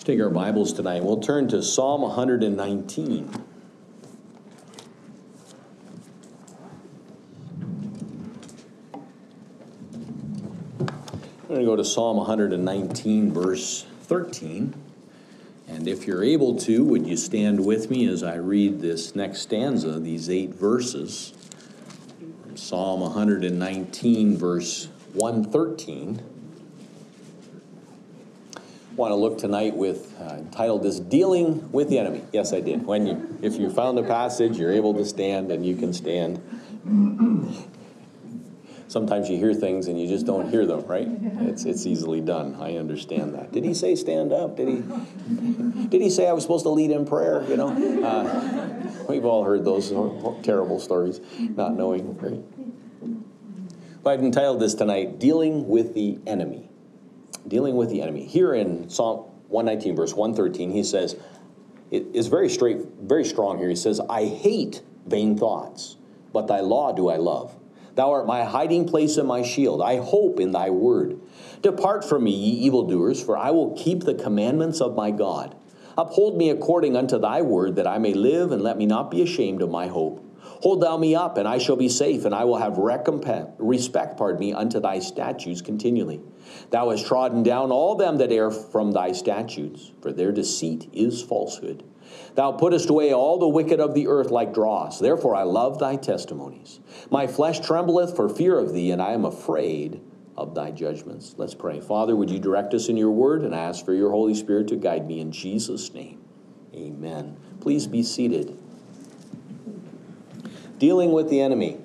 Let's take our Bibles tonight. We'll turn to Psalm 119. I'm going to go to Psalm 119, verse 13. And if you're able to, would you stand with me as I read this next stanza, these 8 verses. Psalm 119, verse 113. I want to look tonight with, entitled this, Dealing with the Enemy. Yes, I did. If you found the passage, you're able to stand, and you can stand. Sometimes you hear things and you just don't hear them, right? It's easily done. I understand that. Did he say stand up? Did he say I was supposed to lead in prayer? You know, we've all heard those terrible stories, not knowing, right? But I've entitled this tonight, Dealing with the Enemy. Dealing with the enemy. Here in Psalm 119, verse 113, he says, it is very strong here. He says, I hate vain thoughts, but thy law do I love. Thou art my hiding place and my shield. I hope in thy word. Depart from me, ye evildoers, for I will keep the commandments of my God. Uphold me according unto thy word, that I may live, and let me not be ashamed of my hope. Hold thou me up, and I shall be safe, and I will have respect unto thy statutes continually. Thou hast trodden down all them that err from thy statutes, for their deceit is falsehood. Thou puttest away all the wicked of the earth like dross. Therefore I love thy testimonies. My flesh trembleth for fear of thee, and I am afraid of thy judgments. Let's pray. Father, would you direct us in your word, and I ask for your Holy Spirit to guide me in Jesus' name. Amen. Please be seated. Dealing with the enemy.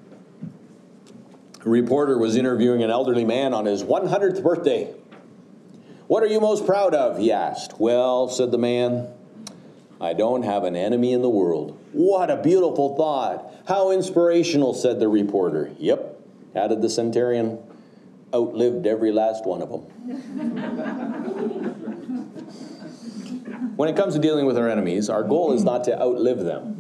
A reporter was interviewing an elderly man on his 100th birthday. What are you most proud of? He asked. Well, said the man, I don't have an enemy in the world. What a beautiful thought. How inspirational, said the reporter. Yep, added the centurion, outlived every last one of them. When it comes to dealing with our enemies, our goal is not to outlive them.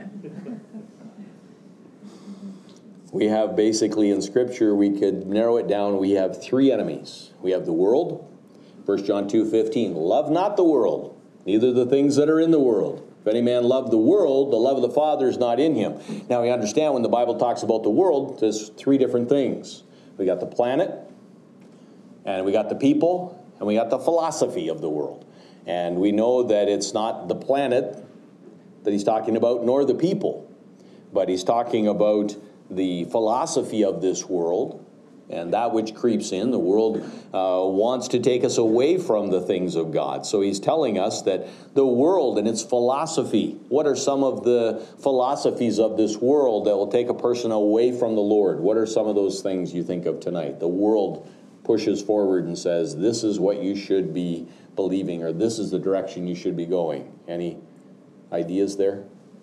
We have basically in Scripture, we could narrow it down, we have 3 enemies. We have the world, 1 John 2:15, love not the world, neither the things that are in the world. If any man love the world, the love of the Father is not in him. Now we understand when the Bible talks about the world, there's 3 different things. We got the planet, and we got the people, and we got the philosophy of the world. And we know that it's not the planet that he's talking about, nor the people, but he's talking about the philosophy of this world, and that which creeps in. The world wants to take us away from the things of God. So he's telling us that the world and its philosophy, what are some of the philosophies of this world that will take a person away from the Lord? What are some of those things you think of tonight? The world pushes forward and says, this is what you should be believing, or this is the direction you should be going. Any ideas there?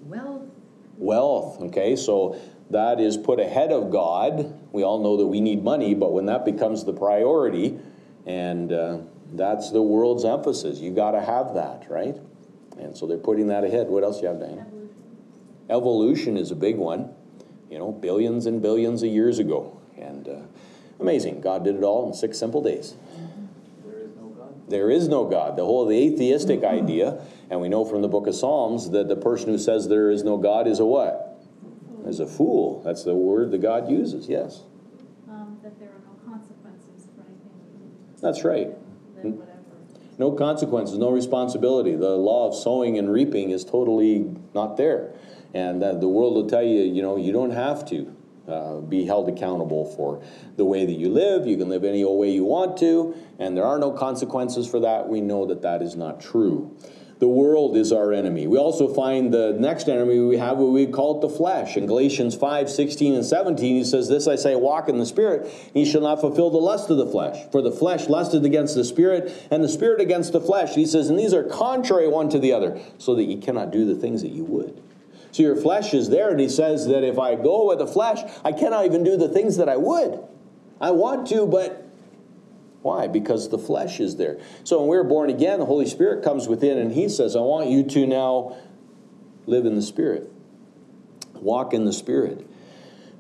Wealth, okay, so that is put ahead of God. We all know that we need money, but when that becomes the priority, and that's the world's emphasis, you got to have that, right? And so they're putting that ahead. What else do you have, Diana? Evolution is a big one. You know, billions and billions of years ago. And amazing. God did it all in 6 simple days. There is no God. There is no God. The whole atheistic idea, and we know from the book of Psalms that the person who says there is no God is a what? Is a fool. That's the word that God uses, yes. That there are no consequences for anything. That's right. Then whatever. No consequences, no responsibility. The law of sowing and reaping is totally not there. And the world will tell you, you know, you don't have to be held accountable for the way that you live. You can live any old way you want to, and there are no consequences for that. We know that that is not true. The world is our enemy. We also find the next enemy we have, what we call it the flesh. In Galatians 5:16 and 17, he says, this I say, walk in the Spirit, and ye shall not fulfill the lust of the flesh. For the flesh lusteth against the Spirit, and the Spirit against the flesh. He says, and these are contrary one to the other, so that ye cannot do the things that you would. So your flesh is there, and he says that if I go with the flesh, I cannot even do the things that I would. I want to, but why? Because the flesh is there. So when we're born again, the Holy Spirit comes within, and he says, I want you to now live in the Spirit. Walk in the Spirit.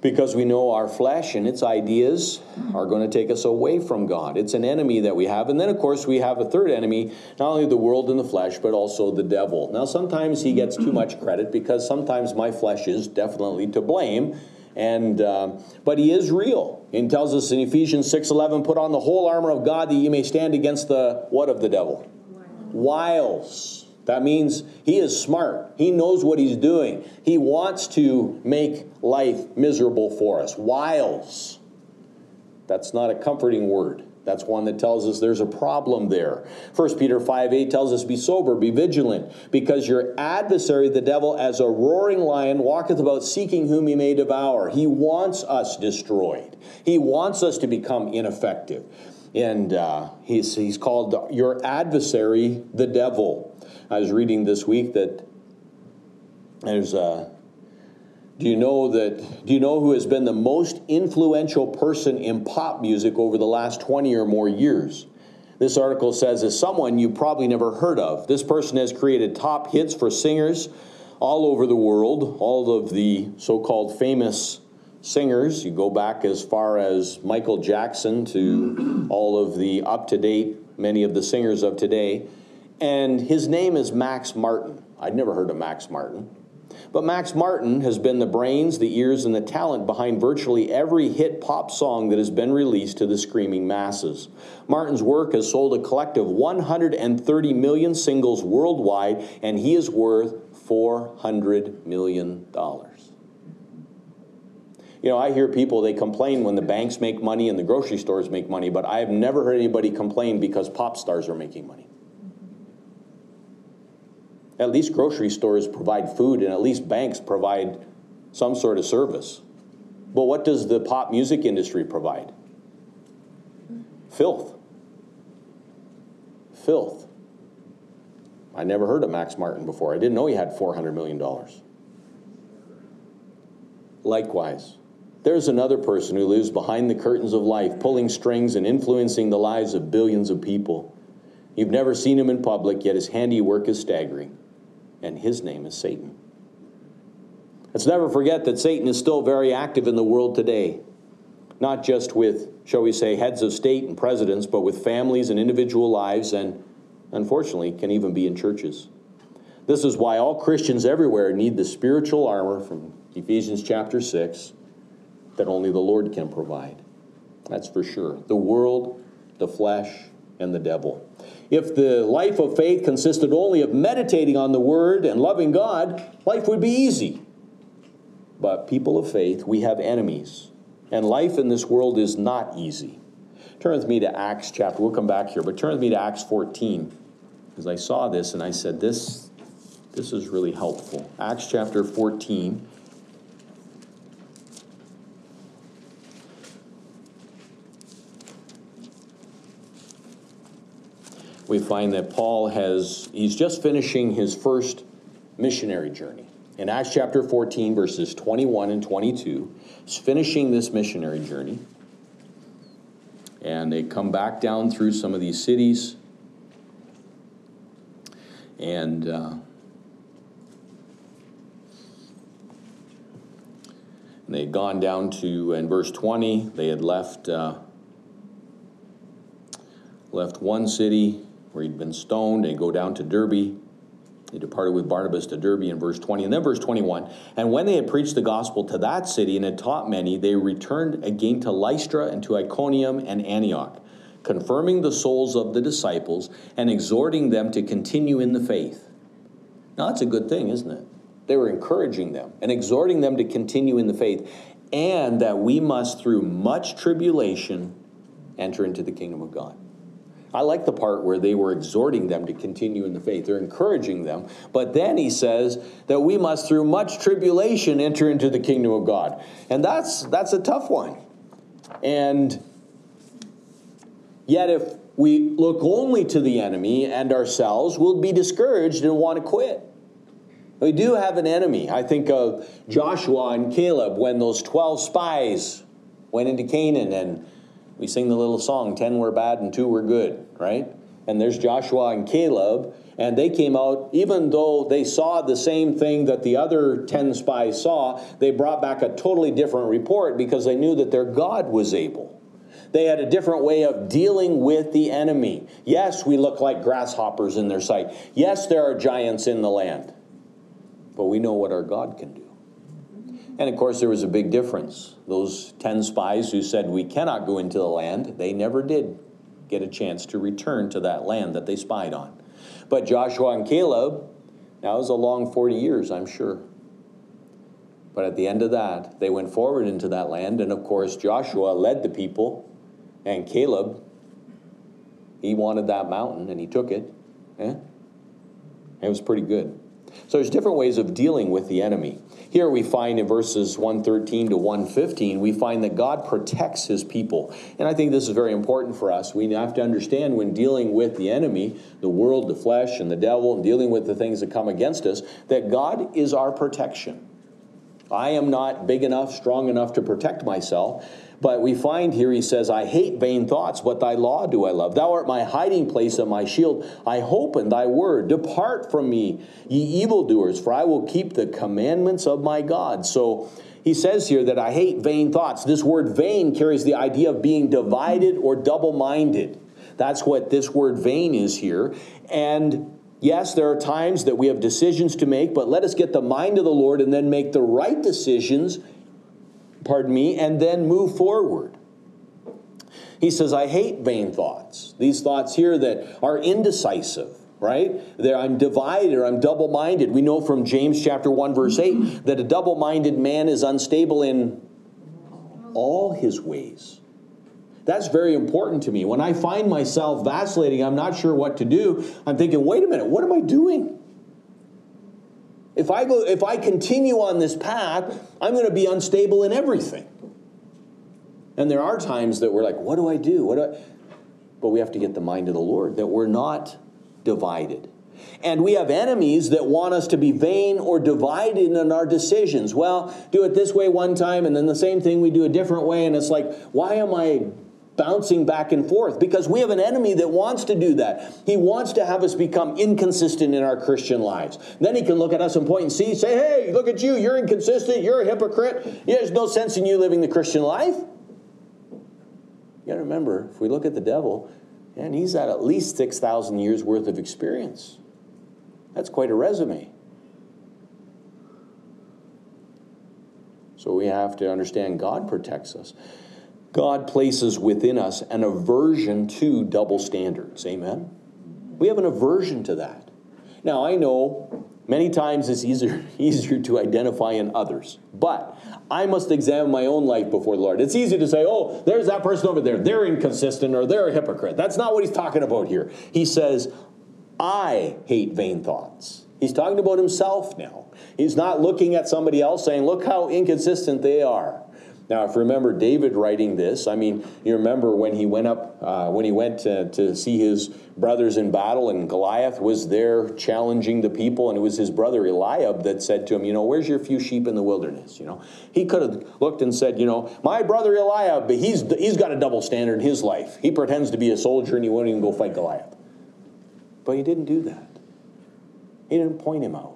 Because we know our flesh and its ideas are going to take us away from God. It's an enemy that we have. And then, of course, we have a third enemy, not only the world and the flesh, but also the devil. Now, sometimes he gets too much credit because sometimes my flesh is definitely to blame. But he is real. He tells us in Ephesians 6:11, put on the whole armor of God that you may stand against the, what of the devil? Wiles. That means he is smart. He knows what he's doing. He wants to make life miserable for us. Wiles. That's not a comforting word. That's one that tells us there's a problem there. 1 Peter 5:8 tells us, be sober, be vigilant, because your adversary, the devil, as a roaring lion, walketh about seeking whom he may devour. He wants us destroyed. He wants us to become ineffective. And he's called your adversary, the devil. I was reading this week that there's do you know who has been the most influential person in pop music over the last 20 or more years? This article says is someone you probably never heard of. This person has created top hits for singers all over the world, all of the so-called famous singers. You go back as far as Michael Jackson to all of the up-to-date, many of the singers of today. And his name is Max Martin. I'd never heard of Max Martin. But Max Martin has been the brains, the ears, and the talent behind virtually every hit pop song that has been released to the screaming masses. Martin's work has sold a collective 130 million singles worldwide, and he is worth $400 million. You know, I hear people, they complain when the banks make money and the grocery stores make money, but I have never heard anybody complain because pop stars are making money. At least grocery stores provide food, and at least banks provide some sort of service. But what does the pop music industry provide? Filth. Filth. I never heard of Max Martin before. I didn't know he had $400 million. Likewise, there's another person who lives behind the curtains of life, pulling strings and influencing the lives of billions of people. You've never seen him in public, yet his handiwork is staggering. And his name is Satan. Let's never forget that Satan is still very active in the world today. Not just with, shall we say, heads of state and presidents, but with families and individual lives, and unfortunately can even be in churches. This is why all Christians everywhere need the spiritual armor from Ephesians chapter 6 that only the Lord can provide. That's for sure. The world, the flesh, and the devil. If the life of faith consisted only of meditating on the Word and loving God, life would be easy. But people of faith, we have enemies. And life in this world is not easy. Turn with me to Acts chapter. We'll come back here, but turn with me to Acts 14. Because I saw this and I said, this is really helpful. Acts chapter 14. We find that Paul he's just finishing his first missionary journey. In Acts chapter 14, verses 21 and 22, he's finishing this missionary journey. And they come back down through some of these cities. And they had gone down to, in verse 20, they had left one city where he'd been stoned. They go down to Derbe. They departed with Barnabas to Derbe in verse 20. And then verse 21, and when they had preached the gospel to that city and had taught many, they returned again to Lystra and to Iconium and Antioch, confirming the souls of the disciples and exhorting them to continue in the faith. Now that's a good thing, isn't it? They were encouraging them and exhorting them to continue in the faith, and that we must through much tribulation enter into the kingdom of God. I like the part where they were exhorting them to continue in the faith. They're encouraging them. But then he says that we must through much tribulation enter into the kingdom of God. And that's a tough one. And yet if we look only to the enemy and ourselves, we'll be discouraged and want to quit. We do have an enemy. I think of Joshua and Caleb when those 12 spies went into Canaan, and we sing the little song, 10 were bad and 2 were good, right? And there's Joshua and Caleb, and they came out, even though they saw the same thing that the other 10 spies saw, they brought back a totally different report because they knew that their God was able. They had a different way of dealing with the enemy. Yes, we look like grasshoppers in their sight. Yes, there are giants in the land. But we know what our God can do. And of course, there was a big difference. Those 10 spies who said we cannot go into the land, they never did get a chance to return to that land that they spied on. But Joshua and Caleb, that was a long 40 years, I'm sure. But at the end of that, they went forward into that land. And of course, Joshua led the people. And Caleb, he wanted that mountain and he took it. It was pretty good. So there's different ways of dealing with the enemy. Here we find in verses 113 to 115, we find that God protects his people. And I think this is very important for us. We have to understand when dealing with the enemy, the world, the flesh, and the devil, and dealing with the things that come against us, that God is our protection. I am not big enough, strong enough to protect myself. But we find here, he says, I hate vain thoughts, but thy law do I love. Thou art my hiding place and my shield. I hope in thy word. Depart from me, ye evildoers, for I will keep the commandments of my God. So he says here that I hate vain thoughts. This word vain carries the idea of being divided or double-minded. That's what this word vain is here. And yes, there are times that we have decisions to make, but let us get the mind of the Lord and then make the right decisions, and then move forward. He says, I hate vain thoughts. These thoughts here that are indecisive, right? I'm divided or I'm double-minded. We know from James chapter 1, verse 8, that a double-minded man is unstable in all his ways. That's very important to me. When I find myself vacillating, I'm not sure what to do, I'm thinking, wait a minute, what am I doing? If I continue on this path, I'm going to be unstable in everything. And there are times that we're like, what do I do? But we have to get the mind of the Lord, that we're not divided. And we have enemies that want us to be vain or divided in our decisions. Well, do it this way one time, and then the same thing we do a different way. And it's like, why am I bouncing back and forth? Because we have an enemy that wants to do that. He wants to have us become inconsistent in our Christian lives. Then he can look at us and point and say, hey, look at you, you're inconsistent, you're a hypocrite. There's no sense in you living the Christian life. You got to remember, if we look at the devil, and he's at least 6,000 years worth of experience. That's quite a resume. So we have to understand God protects us. God places within us an aversion to double standards. Amen? We have an aversion to that. Now, I know many times it's easier to identify in others. But I must examine my own life before the Lord. It's easy to say, oh, there's that person over there. They're inconsistent or they're a hypocrite. That's not what he's talking about here. He says, I hate vain thoughts. He's talking about himself now. He's not looking at somebody else saying, look how inconsistent they are. Now, if you remember David writing this, I mean, you remember when he went up, when he went to see his brothers in battle, and Goliath was there challenging the people, and it was his brother Eliab that said to him, where's your few sheep in the wilderness? He could have looked and said, my brother Eliab, but he's got a double standard in his life. He pretends to be a soldier, and he won't even go fight Goliath. But he didn't do that. He didn't point him out.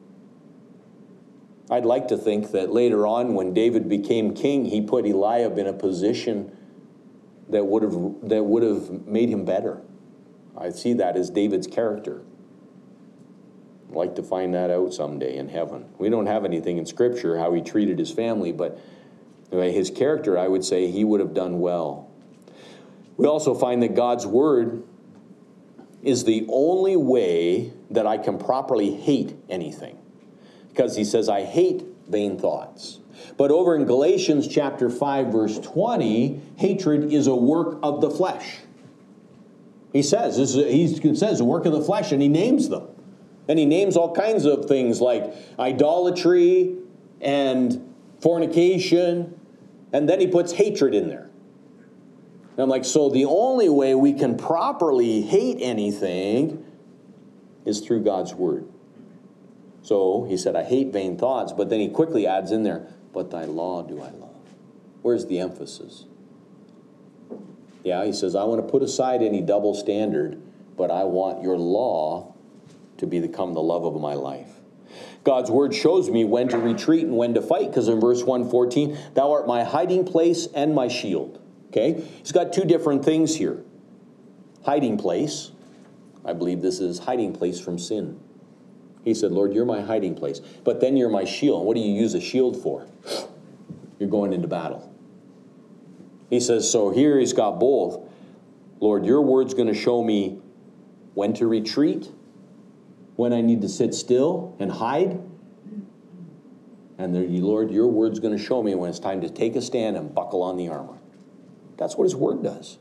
I'd like to think that later on, when David became king, he put Eliab in a position that would have made him better. I see that as David's character. I'd like to find that out someday in heaven. We don't have anything in Scripture how he treated his family, but his character, I would say, he would have done well. We also find that God's word is the only way that I can properly hate anything. Because he says, I hate vain thoughts. But over in Galatians chapter 5, verse 20, hatred is a work of the flesh. He says a work of the flesh, and he names them. And he names all kinds of things like idolatry and fornication, and then he puts hatred in there. And I'm like, so the only way we can properly hate anything is through God's word. So he said, I hate vain thoughts, but then he quickly adds in there, but thy law do I love. Where's the emphasis? Yeah, he says, I want to put aside any double standard, but I want your law to become the love of my life. God's word shows me when to retreat and when to fight, because in verse 114, thou art my hiding place and my shield. Okay? He's got two different things here. Hiding place. I believe this is hiding place from sin. He said, Lord, you're my hiding place. But then you're my shield. What do you use a shield for? You're going into battle. He says, so here he's got both. Lord, your word's going to show me when to retreat, when I need to sit still and hide. And Lord, your word's going to show me when it's time to take a stand and buckle on the armor. That's what his word does.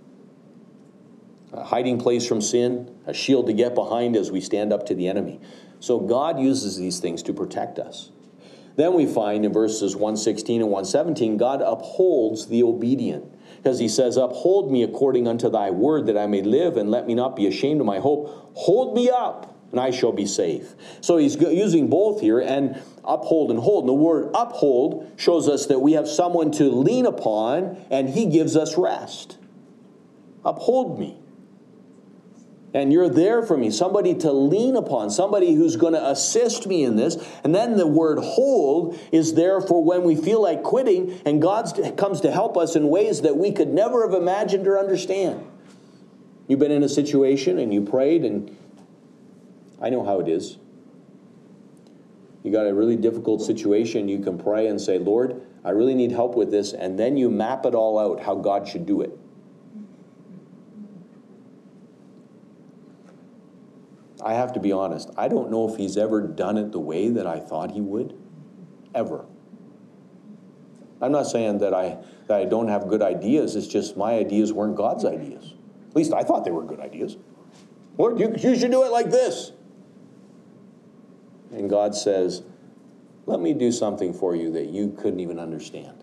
A hiding place from sin, a shield to get behind as we stand up to the enemy. So God uses these things to protect us. Then we find in verses 116 and 117, God upholds the obedient. Because he says, uphold me according unto thy word, that I may live, and let me not be ashamed of my hope. Hold me up, and I shall be safe. So he's using both here, and uphold and hold. And the word uphold shows us that we have someone to lean upon, and he gives us rest. Uphold me. And you're there for me, somebody to lean upon, somebody who's going to assist me in this. And then the word hold is there for when we feel like quitting, and God comes to help us in ways that we could never have imagined or understand. You've been in a situation and you prayed, and I know how it is. You got a really difficult situation, you can pray and say, Lord, I really need help with this, and then you map it all out how God should do it. I have to be honest, I don't know if he's ever done it the way that I thought he would. Ever. I'm not saying that I don't have good ideas, it's just my ideas weren't God's ideas. At least I thought they were good ideas. Lord, you should do it like this. And God says, let me do something for you that you couldn't even understand.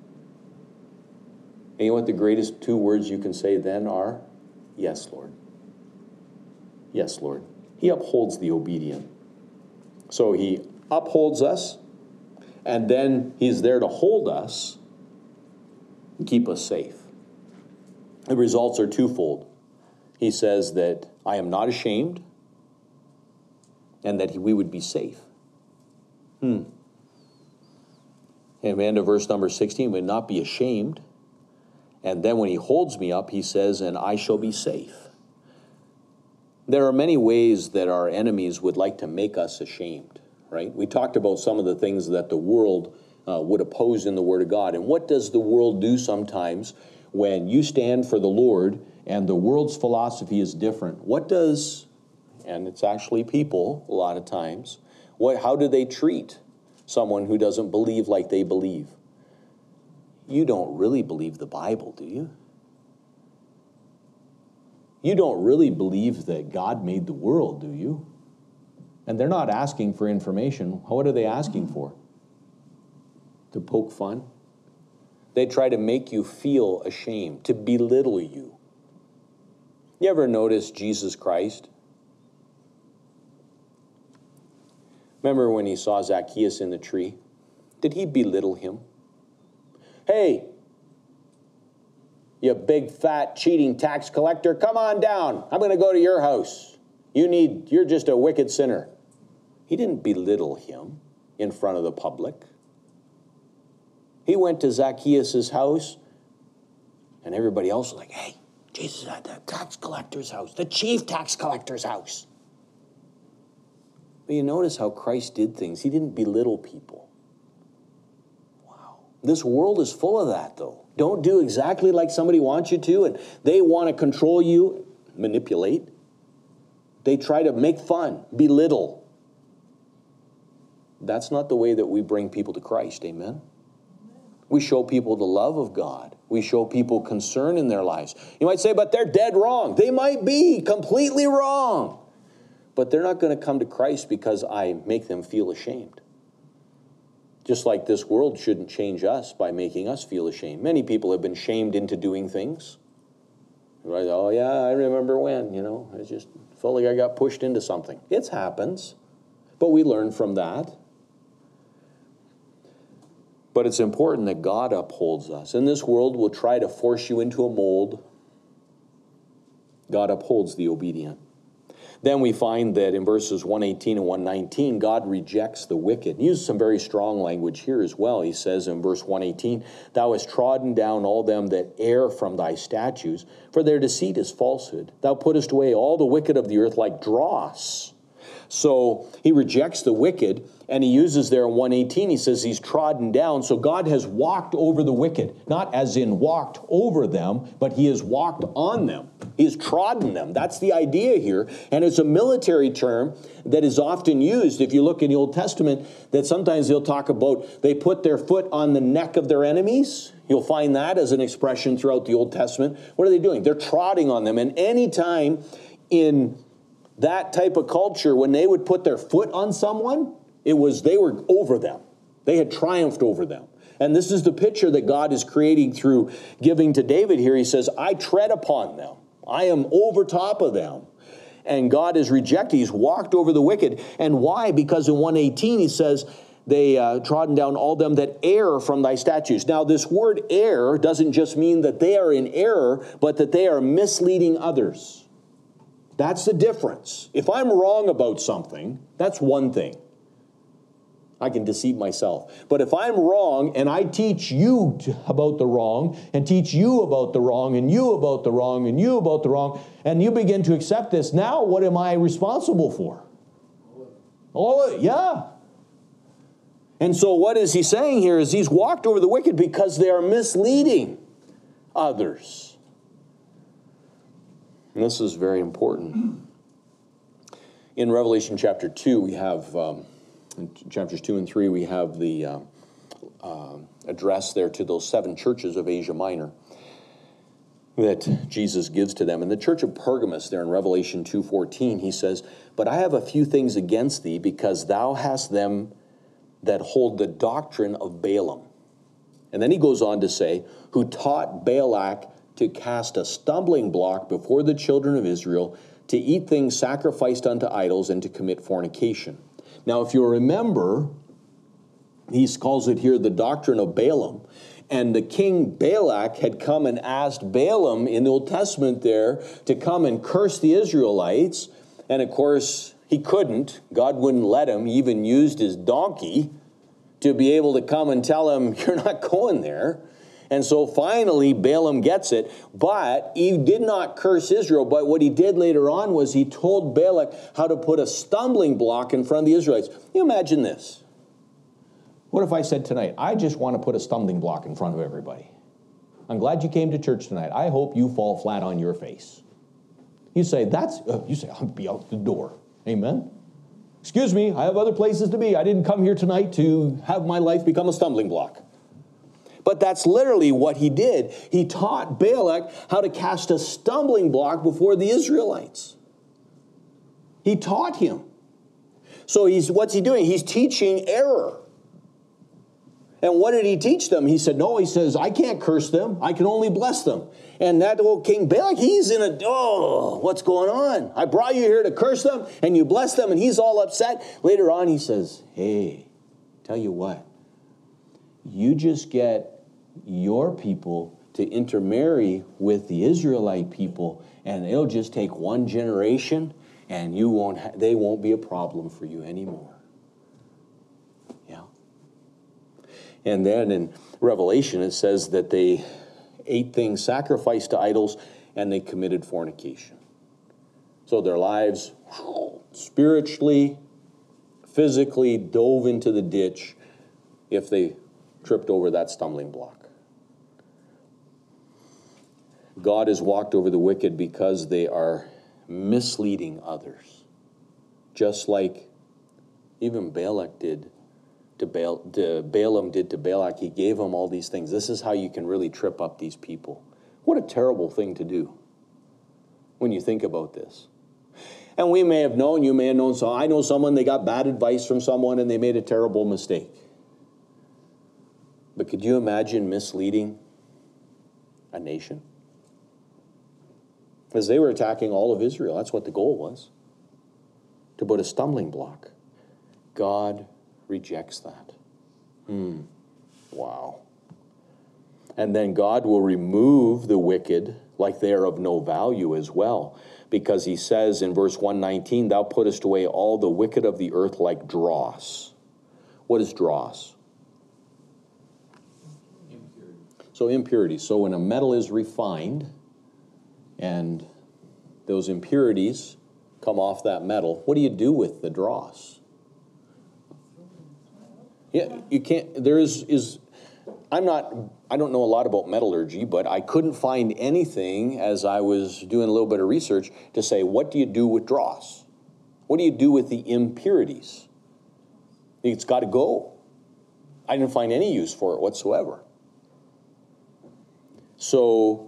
And you know what the greatest two words you can say then are? Yes, Lord. Yes, Lord. He upholds the obedient. So he upholds us, and then he's there to hold us and keep us safe. The results are twofold. He says that I am not ashamed, and that we would be safe. And end of verse number 16, we would not be ashamed. And then when he holds me up, he says, and I shall be safe. There are many ways that our enemies would like to make us ashamed, right? We talked about some of the things that the world would oppose in the Word of God. And what does the world do sometimes when you stand for the Lord and the world's philosophy is different? What does, and it's actually people a lot of times, how do they treat someone who doesn't believe like they believe? You don't really believe the Bible, do you? You don't really believe that God made the world, do you? And they're not asking for information. What are they asking for? To poke fun? They try to make you feel ashamed, to belittle you. You ever notice Jesus Christ? Remember when he saw Zacchaeus in the tree? Did he belittle him? Hey, you big, fat, cheating tax collector, come on down. I'm going to go to your house. You're just a wicked sinner. He didn't belittle him in front of the public. He went to Zacchaeus' house, and everybody else was like, hey, Jesus is at the tax collector's house, the chief tax collector's house. But you notice how Christ did things. He didn't belittle people. Wow. This world is full of that, though. Don't do exactly like somebody wants you to, and they want to control you, manipulate. They try to make fun, belittle. That's not the way that we bring people to Christ, amen? We show people the love of God. We show people concern in their lives. You might say, but they're dead wrong. They might be completely wrong. But they're not going to come to Christ because I make them feel ashamed. Just like this world shouldn't change us by making us feel ashamed. Many people have been shamed into doing things. Right? Oh, yeah, I remember when, I just felt like I got pushed into something. It happens. But we learn from that. But it's important that God upholds us. And this world will try to force you into a mold. God upholds the obedient. Then we find that in verses 118 and 119, God rejects the wicked. He uses some very strong language here as well. He says in verse 118, Thou hast trodden down all them that err from thy statutes, for their deceit is falsehood. Thou puttest away all the wicked of the earth like dross. So he rejects the wicked, and he uses there in 118, he says he's trodden down. So God has walked over the wicked, not as in walked over them, but he has walked on them. He has trodden them. That's the idea here. And it's a military term that is often used. If you look in the Old Testament, that sometimes they'll talk about they put their foot on the neck of their enemies. You'll find that as an expression throughout the Old Testament. What are they doing? They're trotting on them. And any time in that type of culture, when they would put their foot on someone, they were over them. They had triumphed over them. And this is the picture that God is creating through giving to David here. He says, I tread upon them. I am over top of them. And God is rejected. He's walked over the wicked. And why? Because in 118 he says, they trodden down all them that err from thy statutes. Now this word err doesn't just mean that they are in error, but that they are misleading others. That's the difference. If I'm wrong about something, that's one thing. I can deceive myself. But if I'm wrong and I teach you about the wrong and teach you about the wrong and you about the wrong and you about the wrong, and you begin to accept this, now what am I responsible for? All of it, yeah. And so what is he saying here is he's walked over the wicked because they are misleading others. And this is very important. In Revelation chapter 2, we have, in chapters 2 and 3, we have the address there to those 7 churches of Asia Minor that Jesus gives to them. In the church of Pergamos there in Revelation 2:14, he says, But I have a few things against thee, because thou hast them that hold the doctrine of Balaam. And then he goes on to say, who taught Balak to cast a stumbling block before the children of Israel, to eat things sacrificed unto idols, and to commit fornication. Now, if you remember, he calls it here the doctrine of Balaam. And the king Balak had come and asked Balaam in the Old Testament there to come and curse the Israelites. And of course, he couldn't. God wouldn't let him. He even used his donkey to be able to come and tell him, you're not going there. And so finally, Balaam gets it, but he did not curse Israel. But what he did later on was he told Balak how to put a stumbling block in front of the Israelites. You imagine this. What if I said tonight, I just want to put a stumbling block in front of everybody. I'm glad you came to church tonight. I hope you fall flat on your face. You say, I'll be out the door. Amen? Excuse me, I have other places to be. I didn't come here tonight to have my life become a stumbling block. But that's literally what he did. He taught Balak how to cast a stumbling block before the Israelites. He taught him. So what's he doing? He's teaching error. And what did he teach them? He said, no, he says, I can't curse them. I can only bless them. And that old King Balak, he's what's going on? I brought you here to curse them, and you bless them, and he's all upset. Later on, he says, hey, tell you what. You just get your people to intermarry with the Israelite people, and it'll just take one generation, and they won't be a problem for you anymore. Yeah. And then in Revelation, it says that they ate things sacrificed to idols, and they committed fornication. So their lives spiritually, physically dove into the ditch if they tripped over that stumbling block. God has walked over the wicked because they are misleading others. Just like even Balak did to Balaam did to Balak. He gave him all these things. This is how you can really trip up these people. What a terrible thing to do when you think about this. And we may have known, you may have known, so I know someone, they got bad advice from someone and they made a terrible mistake. But could you imagine misleading a nation? Because they were attacking all of Israel. That's what the goal was. To put a stumbling block. God rejects that. Wow. And then God will remove the wicked like they are of no value as well. Because he says in verse 119, thou puttest away all the wicked of the earth like dross. What is dross? Impurity. So impurities. So when a metal is refined and those impurities come off that metal, what do you do with the dross? Yeah, you can't, I don't know a lot about metallurgy, but I couldn't find anything as I was doing a little bit of research to say, what do you do with dross? What do you do with the impurities? It's got to go. I didn't find any use for it whatsoever. So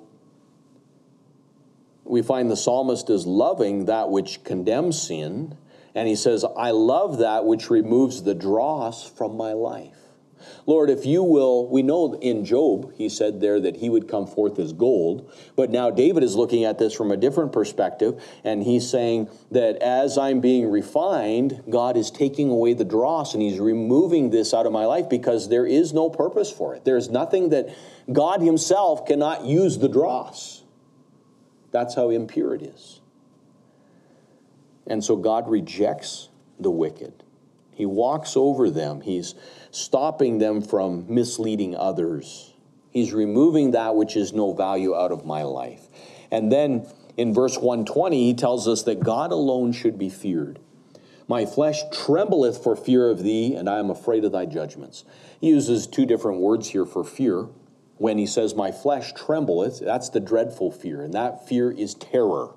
we find the psalmist is loving that which condemns sin, and he says, I love that which removes the dross from my life. Lord, if you will, we know in Job, he said there that he would come forth as gold, but now David is looking at this from a different perspective, and he's saying that as I'm being refined, God is taking away the dross, and he's removing this out of my life because there is no purpose for it. There's nothing that God himself cannot use the dross. That's how impure it is. And so God rejects the wicked. He walks over them. He's stopping them from misleading others. He's removing that which is no value out of my life. And then in verse 120, he tells us that God alone should be feared. My flesh trembleth for fear of thee, and I am afraid of thy judgments. He uses two different words here for fear. When he says, my flesh trembleth, that's the dreadful fear, and that fear is terror.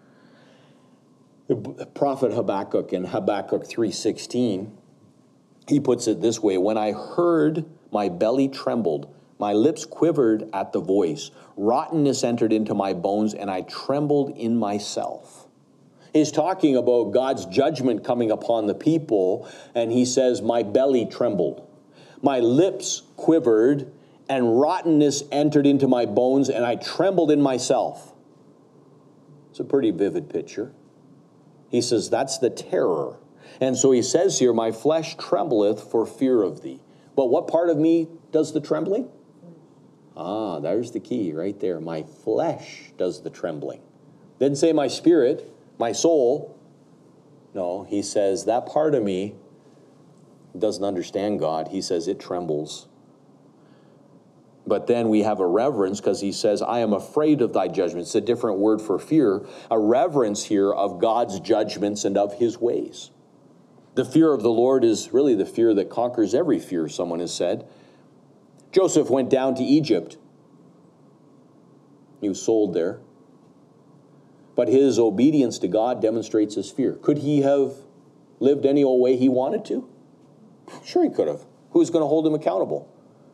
The prophet Habakkuk in Habakkuk 3:16, he puts it this way, when I heard, my belly trembled, my lips quivered at the voice, rottenness entered into my bones, and I trembled in myself. He's talking about God's judgment coming upon the people, and he says, my belly trembled, my lips quivered, and rottenness entered into my bones, and I trembled in myself. It's a pretty vivid picture. He says, that's the terror. And so he says here, my flesh trembleth for fear of thee. But what part of me does the trembling? Ah, there's the key right there. My flesh does the trembling. Didn't say my spirit, my soul. No, he says that part of me doesn't understand God. He says it trembles. But then we have a reverence because he says, I am afraid of thy judgments. It's a different word for fear. A reverence here of God's judgments and of his ways. The fear of the Lord is really the fear that conquers every fear, someone has said. Joseph went down to Egypt. He was sold there. But his obedience to God demonstrates his fear. Could he have lived any old way he wanted to? Sure he could have. Who's going to hold him accountable?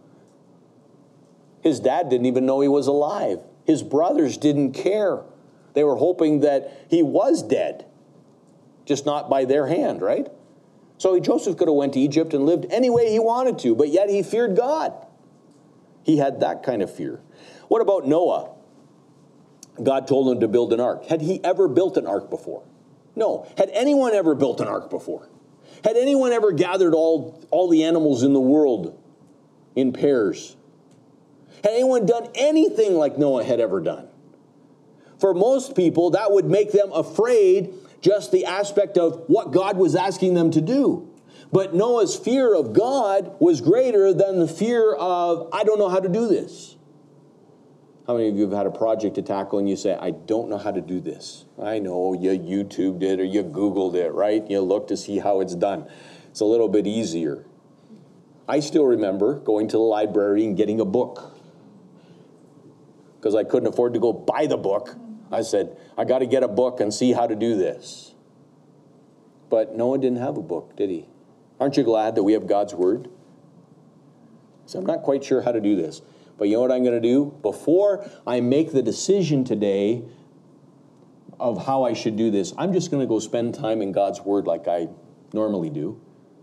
His dad didn't even know he was alive. His brothers didn't care. They were hoping that he was dead, just not by their hand, right? So Joseph could have went to Egypt and lived any way he wanted to, but yet he feared God. He had that kind of fear. What about Noah? God told him to build an ark. Had he ever built an ark before? No. Had anyone ever built an ark before? Had anyone ever gathered all the animals in the world in pairs? Had anyone done anything like Noah had ever done? For most people, that would make them afraid, just the aspect of what God was asking them to do. But Noah's fear of God was greater than the fear of, I don't know how to do this. How many of you have had a project to tackle and you say, I don't know how to do this? I know you YouTubed it or you Googled it, right? You look to see how it's done. It's a little bit easier. I still remember going to the library and getting a book. Because I couldn't afford to go buy the book. I said, I got to get a book and see how to do this. But Noah didn't have a book, did he? Aren't you glad that we have God's word? So I'm not quite sure how to do this. But you know what I'm going to do? Before I make the decision today of how I should do this, I'm just going to go spend time in God's word like I normally do.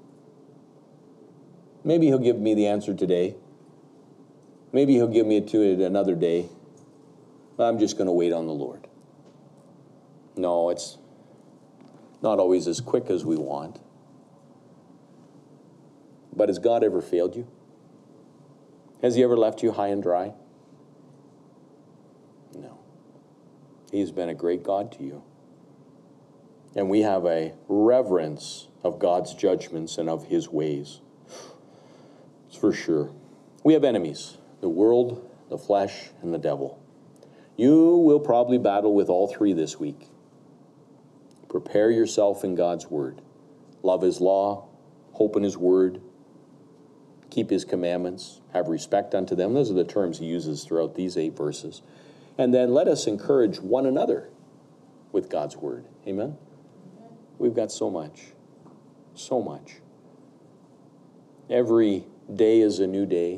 Maybe he'll give me the answer today. Maybe he'll give me it to it another day. I'm just going to wait on the Lord. No, it's not always as quick as we want. But has God ever failed you? Has he ever left you high and dry? No. He's been a great God to you. And we have a reverence of God's judgments and of his ways. It's for sure. We have enemies, the world, the flesh, and the devil. You will probably battle with all three this week. Prepare yourself in God's word. Love his law, hope in his word, keep his commandments, have respect unto them. Those are the terms he uses throughout these 8 verses. And then let us encourage one another with God's word. Amen? We've got so much. So much. Every day is a new day.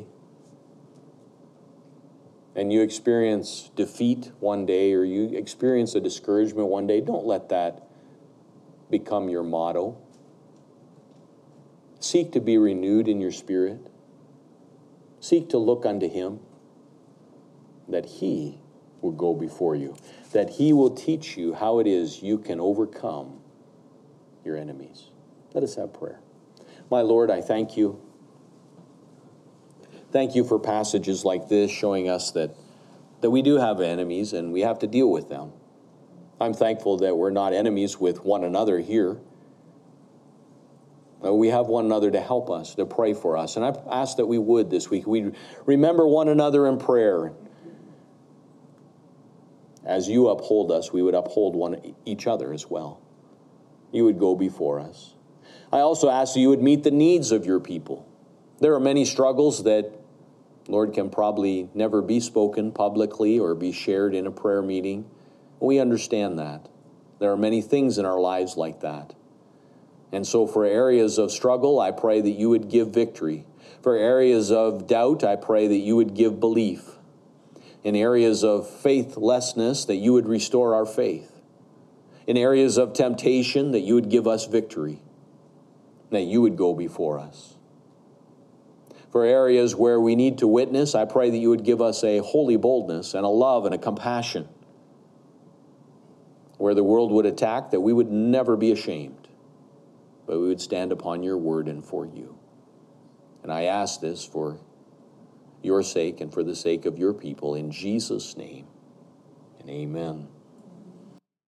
And you experience defeat one day, or you experience a discouragement one day, don't let that become your motto. Seek to be renewed in your spirit. Seek to look unto him, that he will go before you, that he will teach you how it is you can overcome your enemies. Let us have prayer. My Lord, I thank you. Thank you for passages like this showing us that we do have enemies and we have to deal with them. I'm thankful that we're not enemies with one another here. We have one another to help us, to pray for us. And I ask that we would this week. We'd remember one another in prayer. As you uphold us, we would uphold each other as well. You would go before us. I also ask that you would meet the needs of your people. There are many struggles that, Lord, can probably never be spoken publicly or be shared in a prayer meeting. We understand that. There are many things in our lives like that. And so for areas of struggle, I pray that you would give victory. For areas of doubt, I pray that you would give belief. In areas of faithlessness, that you would restore our faith. In areas of temptation, that you would give us victory. That you would go before us. For areas where we need to witness, I pray that you would give us a holy boldness and a love and a compassion. Where the world would attack, that we would never be ashamed, but we would stand upon your word and for you. And I ask this for your sake and for the sake of your people, in Jesus' name, and amen.